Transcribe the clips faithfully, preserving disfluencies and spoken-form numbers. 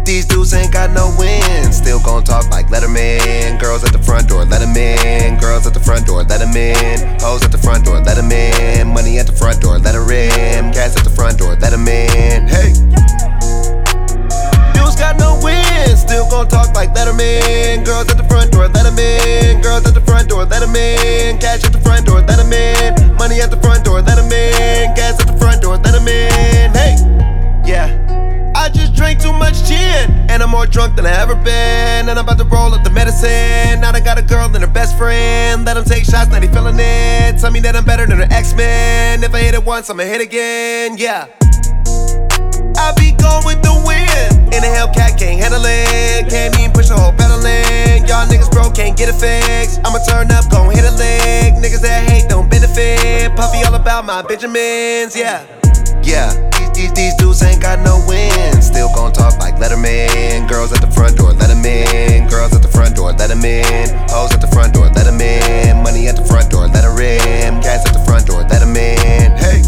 These dudes ain't got no wins. Still gon' talk like Letterman. Girls at the front door, let 'em in. Girls at the front door, let 'em in. Hoes at the front door, let 'em in. Money at the front door, let her in. Cats at the front door, let 'em in. Hey. Dudes got no wins. Still gon' talk like Letterman. Girls at the front door, let 'em in. Girls at the front door, let 'em in. Cash at the front door, let 'em in. Money at the front door, let 'em in. Gas at the front door, let 'em in. Hey. Yeah. I just drank too much gin, and I'm more drunk than I ever been. And I'm about to roll up the medicine. Now I got a girl and her best friend. Let them take shots, now they feeling it. Tell me that I'm better than her X-Men. If I hit it once, I'ma hit again, yeah. I be going with the wind. In a Hellcat, can't handle it. Can't even push the whole pedal in. Y'all niggas broke, can't get it fixed. I'ma turn up, gon' hit a lick. Niggas that hate don't benefit. Puffy all about my Benjamins, yeah. Yeah, these, these, these dudes ain't got no wins. Still gon' talk like Letterman. Girls at the front door, let 'em in. Girls at the front door, let 'em in. Hoes at the front door, let 'em in. Money at the front door, let her in. Cats at the front door, let 'em in. Hey.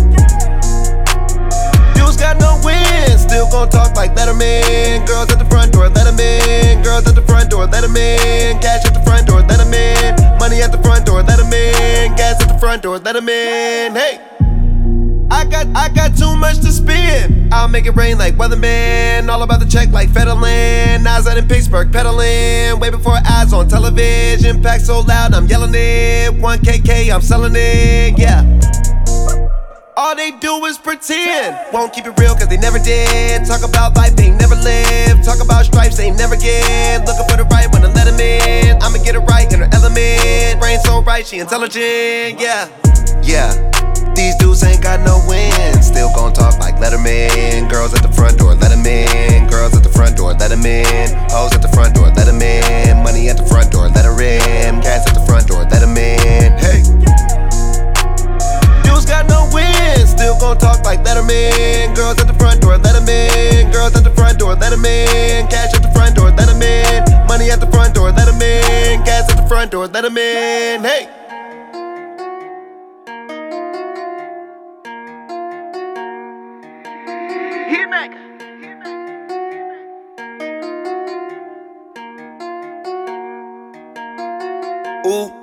Dudes got no wins. Still gon' talk like Letterman. Girls at the front door, let 'em in. Girls at the front door, let 'em in. Cash at the front door, let 'em in. Money at the front door, let 'em in. Gas at the front door, let 'em in. Hey. I got, I got too much to spend. I'll make it rain like weatherman. All about the check like Federland. Eyes out in Pittsburgh pedaling. Way before eyes on television. Pack so loud I'm yelling it. one K K I'm selling it, yeah. All they do is pretend. Won't keep it real cause they never did. Talk about life they never lived. Talk about stripes they never get. Looking for the right one to let 'em in. I'ma get it right in her element. Brain so right, she intelligent, yeah. Yeah. These dudes ain't got no wins. Still gon' talk like Letterman. Girls at the front door, let 'em in. Girls at the front door, let 'em in. Hoes at the front door, let 'em in. Money at the front door, let her in. Cats at the front door, let 'em in. Hey. Dudes got no wins. Still gon' talk like Letterman. Girls at the front door, let 'em in. Girls at the front door, let 'em in. Cash at the front door, let 'em in. Money at the front door, let 'em in. Gas at the front door, let 'em in. Hey. Ooh.